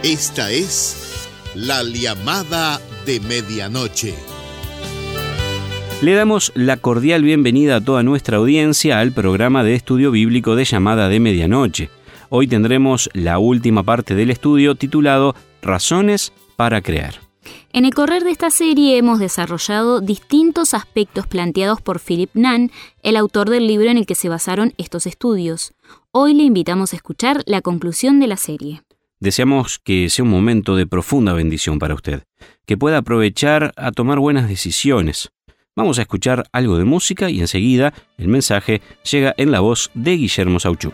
Esta es La Llamada de Medianoche. Le damos la cordial bienvenida a toda nuestra audiencia al programa de estudio bíblico de Llamada de Medianoche. Hoy tendremos la última parte del estudio titulado Razones para creer. En el correr de esta serie hemos desarrollado distintos aspectos planteados por Philip Nunn, el autor del libro en el que se basaron estos estudios. Hoy le invitamos a escuchar la conclusión de la serie. Deseamos que sea un momento de profunda bendición para usted, que pueda aprovechar a tomar buenas decisiones. Vamos a escuchar algo de música y enseguida el mensaje llega en la voz de Guillermo Sauchuk.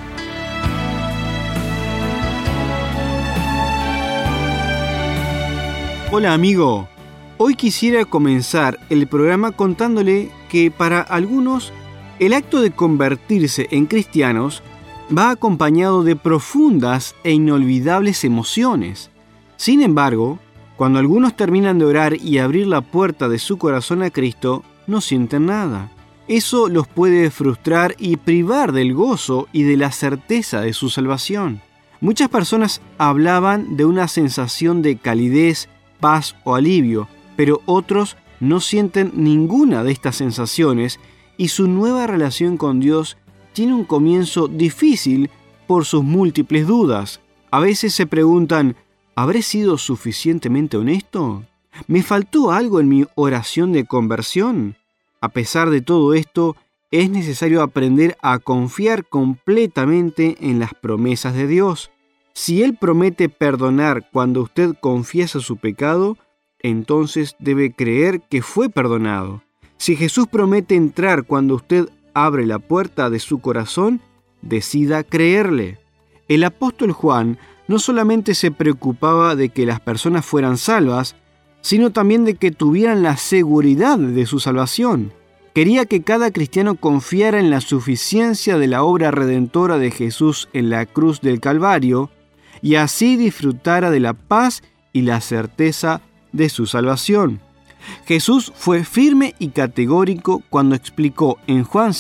Hola amigo, hoy quisiera comenzar el programa contándole que para algunos el acto de convertirse en cristianos va acompañado de profundas e inolvidables emociones. Sin embargo, cuando algunos terminan de orar y abrir la puerta de su corazón a Cristo, no sienten nada. Eso los puede frustrar y privar del gozo y de la certeza de su salvación. Muchas personas hablaban de una sensación de calidez, paz o alivio, pero otros no sienten ninguna de estas sensaciones y su nueva relación con Dios tiene un comienzo difícil por sus múltiples dudas. A veces se preguntan, ¿habré sido suficientemente honesto? ¿Me faltó algo en mi oración de conversión? A pesar de todo esto, es necesario aprender a confiar completamente en las promesas de Dios. Si Él promete perdonar cuando usted confiesa su pecado, entonces debe creer que fue perdonado. Si Jesús promete entrar cuando usted abre la puerta de su corazón, decida creerle. El apóstol Juan no solamente se preocupaba de que las personas fueran salvas, sino también de que tuvieran la seguridad de su salvación. Quería que cada cristiano confiara en la suficiencia de la obra redentora de Jesús en la cruz del Calvario y así disfrutara de la paz y la certeza de su salvación. Jesús fue firme y categórico cuando explicó en Juan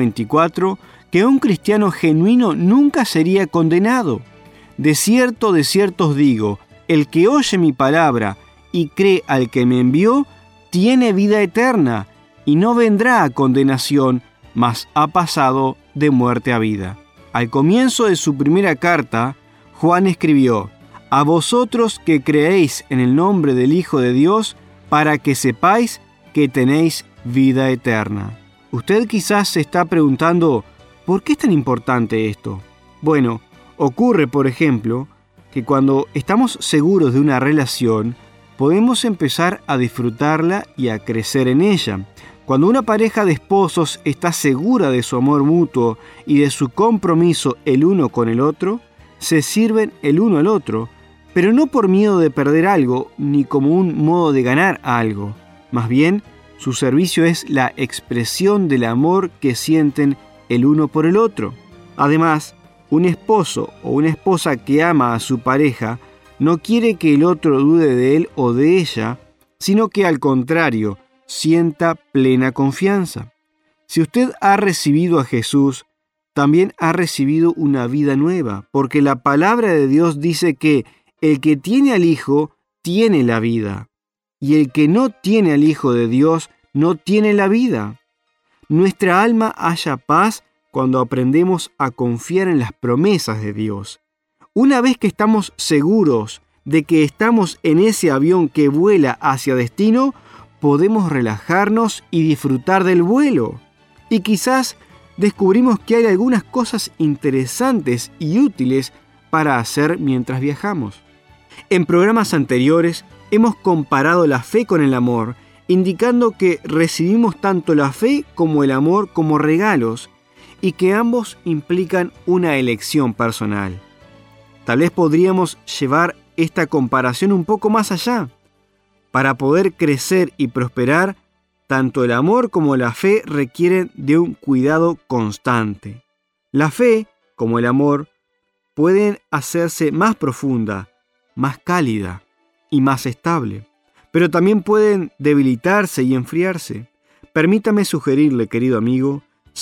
5:24 que un cristiano genuino nunca sería condenado. De cierto os digo, el que oye mi palabra y cree al que me envió, tiene vida eterna y no vendrá a condenación, mas ha pasado de muerte a vida. Al comienzo de su primera carta, Juan escribió, a vosotros que creéis en el nombre del Hijo de Dios, para que sepáis que tenéis vida eterna. Usted quizás se está preguntando, ¿por qué es tan importante esto? Bueno, ocurre, por ejemplo, que cuando estamos seguros de una relación, podemos empezar a disfrutarla y a crecer en ella. Cuando una pareja de esposos está segura de su amor mutuo y de su compromiso el uno con el otro, se sirven el uno al otro, pero no por miedo de perder algo, ni como un modo de ganar algo. Más bien, su servicio es la expresión del amor que sienten el uno por el otro. Además, un esposo o una esposa que ama a su pareja no quiere que el otro dude de él o de ella, sino que al contrario, sienta plena confianza. Si usted ha recibido a Jesús, también ha recibido una vida nueva, porque la palabra de Dios dice que el que tiene al Hijo tiene la vida, y el que no tiene al Hijo de Dios no tiene la vida. Nuestra alma halla paz cuando aprendemos a confiar en las promesas de Dios. Una vez que estamos seguros de que estamos en ese avión que vuela hacia destino, podemos relajarnos y disfrutar del vuelo. Y quizás descubrimos que hay algunas cosas interesantes y útiles para hacer mientras viajamos. En programas anteriores hemos comparado la fe con el amor, indicando que recibimos tanto la fe como el amor como regalos y que ambos implican una elección personal. Tal vez podríamos llevar esta comparación un poco más allá. Para poder crecer y prosperar, tanto el amor como la fe requieren de un cuidado constante. La fe, como el amor, pueden hacerse más profunda, más cálida y más estable, pero también pueden debilitarse y enfriarse. Permítame sugerirle, querido amigo,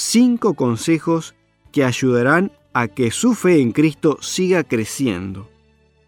5 consejos que ayudarán a que su fe en Cristo siga creciendo.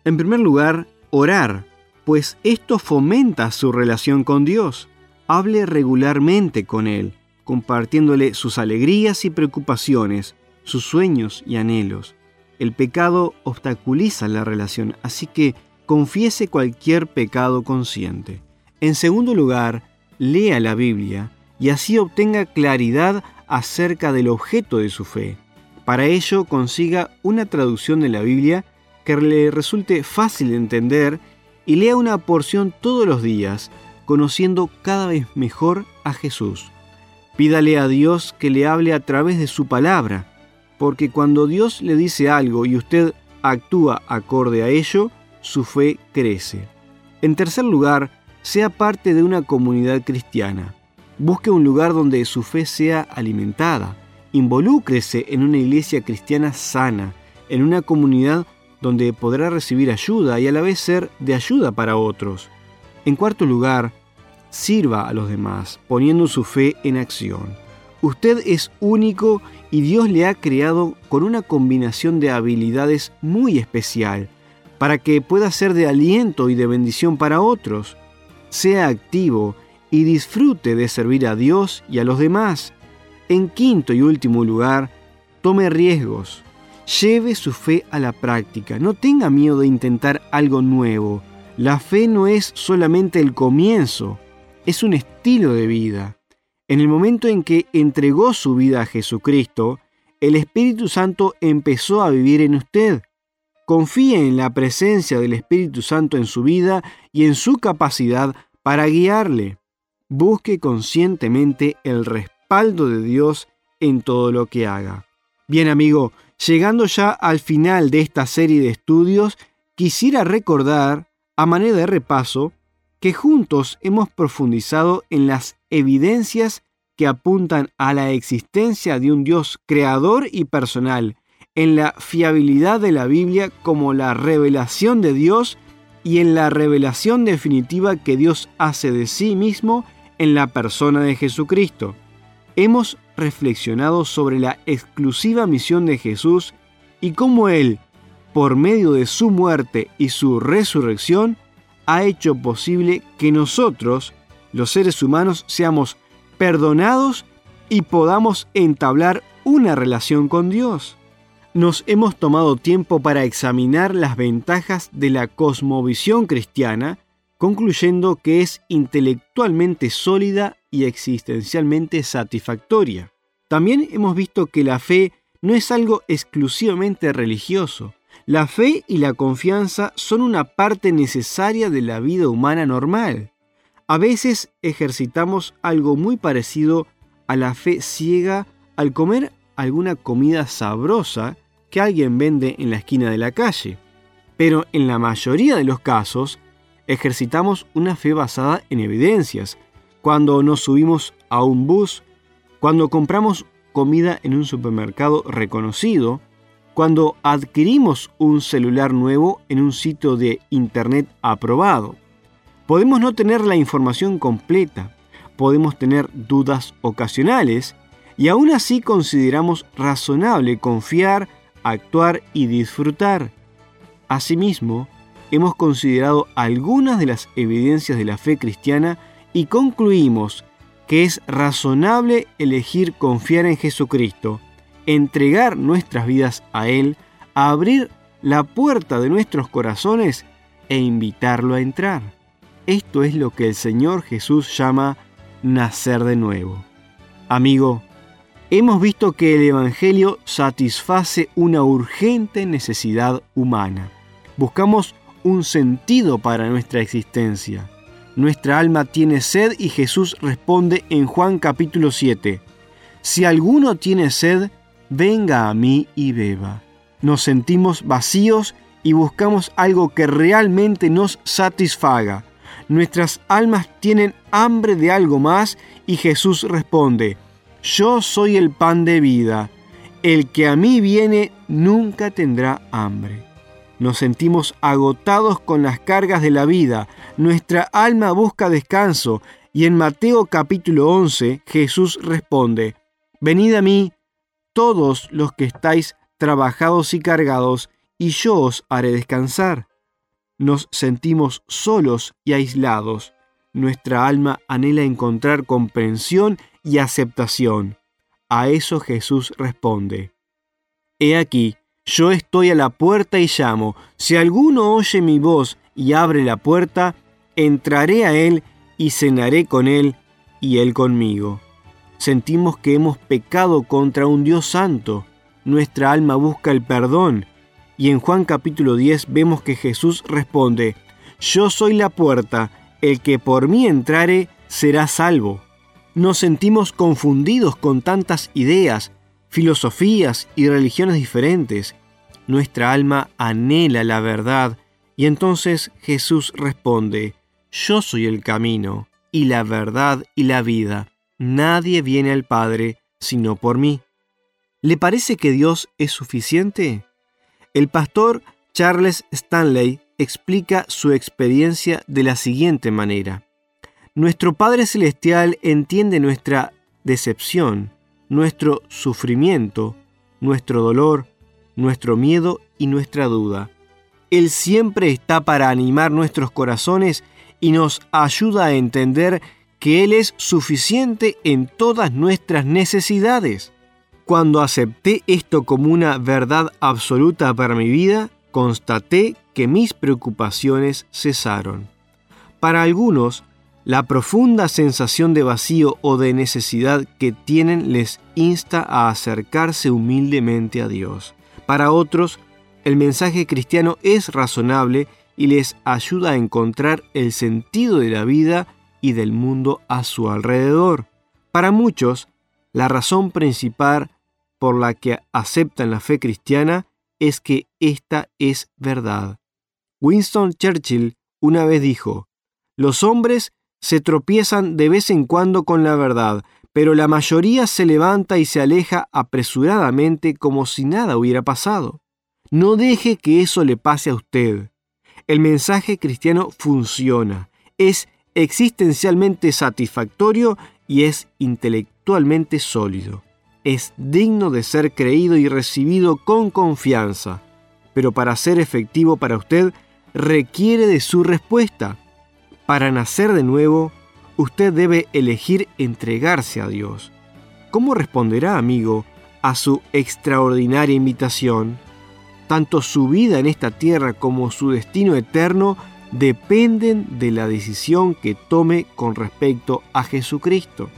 En primer lugar, orar, pues esto fomenta su relación con Dios. Hable regularmente con Él, compartiéndole sus alegrías y preocupaciones, sus sueños y anhelos. El pecado obstaculiza la relación, así que confiese cualquier pecado consciente. En segundo lugar, lea la Biblia y así obtenga claridad acerca del objeto de su fe. Para ello, consiga una traducción de la Biblia que le resulte fácil de entender y lea una porción todos los días, conociendo cada vez mejor a Jesús. Pídale a Dios que le hable a través de su palabra, porque cuando Dios le dice algo y usted actúa acorde a ello, su fe crece. En tercer lugar, sea parte de una comunidad cristiana. Busque un lugar donde su fe sea alimentada. Involúcrese en una iglesia cristiana sana, en una comunidad donde podrá recibir ayuda y a la vez ser de ayuda para otros. En cuarto lugar, sirva a los demás, poniendo su fe en acción. Usted es único y Dios le ha creado con una combinación de habilidades muy especial para que pueda ser de aliento y de bendición para otros. Sea activo y disfrute de servir a Dios y a los demás. En quinto y último lugar, tome riesgos. Lleve su fe a la práctica. No tenga miedo de intentar algo nuevo. La fe no es solamente el comienzo, es un estilo de vida. En el momento en que entregó su vida a Jesucristo, el Espíritu Santo empezó a vivir en usted. Confíe en la presencia del Espíritu Santo en su vida y en su capacidad para guiarle. Busque conscientemente el respaldo de Dios en todo lo que haga. Bien, amigo, llegando ya al final de esta serie de estudios, quisiera recordar, a manera de repaso, que juntos hemos profundizado en las evidencias que apuntan a la existencia de un Dios creador y personal, en la fiabilidad de la Biblia como la revelación de Dios y en la revelación definitiva que Dios hace de sí mismo en la persona de Jesucristo. Hemos reflexionado sobre la exclusiva misión de Jesús y cómo Él, por medio de su muerte y su resurrección, ha hecho posible que nosotros, los seres humanos, seamos perdonados y podamos entablar una relación con Dios. Nos hemos tomado tiempo para examinar las ventajas de la cosmovisión cristiana, concluyendo que es intelectualmente sólida y existencialmente satisfactoria. También hemos visto que la fe no es algo exclusivamente religioso. La fe y la confianza son una parte necesaria de la vida humana normal. A veces ejercitamos algo muy parecido a la fe ciega al comer alguna comida sabrosa que alguien vende en la esquina de la calle. Pero en la mayoría de los casos, ejercitamos una fe basada en evidencias. Cuando nos subimos a un bus, cuando compramos comida en un supermercado reconocido, cuando adquirimos un celular nuevo en un sitio de internet aprobado. Podemos no tener la información completa, podemos tener dudas ocasionales y aún así consideramos razonable confiar, actuar y disfrutar. Asimismo, hemos considerado algunas de las evidencias de la fe cristiana y concluimos que es razonable elegir confiar en Jesucristo, entregar nuestras vidas a Él, abrir la puerta de nuestros corazones e invitarlo a entrar. Esto es lo que el Señor Jesús llama nacer de nuevo. Amigo, hemos visto que el Evangelio satisface una urgente necesidad humana. Buscamos un sentido para nuestra existencia. Nuestra alma tiene sed y Jesús responde en Juan capítulo 7. Si alguno tiene sed, venga a mí y beba. Nos sentimos vacíos y buscamos algo que realmente nos satisfaga. Nuestras almas tienen hambre de algo más y Jesús responde: Yo soy el pan de vida. El que a mí viene nunca tendrá hambre. Nos sentimos agotados con las cargas de la vida. Nuestra alma busca descanso y en Mateo capítulo 11 Jesús responde: Venid a mí, todos los que estáis trabajados y cargados, y yo os haré descansar. nos sentimos solos y aislados. Nuestra alma anhela encontrar comprensión y aceptación. A eso Jesús responde: He aquí, yo estoy a la puerta y llamo. Si alguno oye mi voz y abre la puerta, entraré a él y cenaré con él y él conmigo. Sentimos que hemos pecado contra un Dios santo. Nuestra alma busca el perdón. Y en Juan capítulo 10 vemos que Jesús responde: Yo soy la puerta, el que por mí entrare será salvo. Nos sentimos confundidos con tantas ideas, filosofías y religiones diferentes. Nuestra alma anhela la verdad y entonces Jesús responde: Yo soy el camino y la verdad y la vida. Nadie viene al Padre sino por mí. ¿Le parece que Dios es suficiente? El pastor Charles Stanley explica su experiencia de la siguiente manera: Nuestro Padre Celestial entiende nuestra decepción, nuestro sufrimiento, nuestro dolor, nuestro miedo y nuestra duda. Él siempre está para animar nuestros corazones y nos ayuda a entender que Él es suficiente en todas nuestras necesidades. Cuando acepté esto como una verdad absoluta para mi vida, constaté que mis preocupaciones cesaron. Para algunos, la profunda sensación de vacío o de necesidad que tienen les insta a acercarse humildemente a Dios. Para otros, el mensaje cristiano es razonable y les ayuda a encontrar el sentido de la vida y del mundo a su alrededor. Para muchos, la razón principal por la que aceptan la fe cristiana es que esta es verdad. Winston Churchill una vez dijo: Los hombres se tropiezan de vez en cuando con la verdad, pero la mayoría se levanta y se aleja apresuradamente como si nada hubiera pasado. No deje que eso le pase a usted. El mensaje cristiano funciona, es existencialmente satisfactorio y es intelectualmente sólido. Es digno de ser creído y recibido con confianza, pero para ser efectivo para usted requiere de su respuesta. Para nacer de nuevo, usted debe elegir entregarse a Dios. ¿Cómo responderá, amigo, a su extraordinaria invitación? Tanto su vida en esta tierra como su destino eterno dependen de la decisión que tome con respecto a Jesucristo.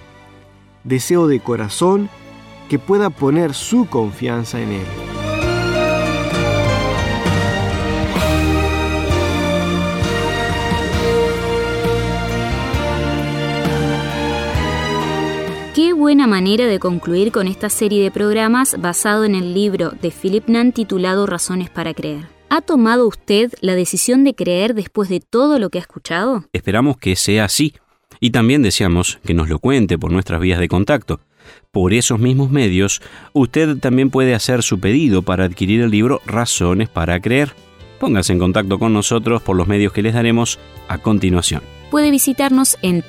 Deseo de corazón que pueda poner su confianza en Él. Qué buena manera de concluir con esta serie de programas basado en el libro de Philip Nunn titulado Razones para creer. ¿Ha tomado usted la decisión de creer después de todo lo que ha escuchado? Esperamos que sea así y también deseamos que nos lo cuente por nuestras vías de contacto. Por esos mismos medios, usted también puede hacer su pedido para adquirir el libro Razones para creer. Póngase en contacto con nosotros por los medios que les daremos a continuación. Puede visitarnos en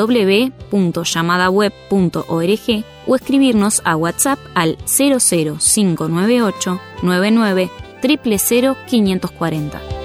www.llamadaweb.org o escribirnos a WhatsApp al 00598 99 000 540.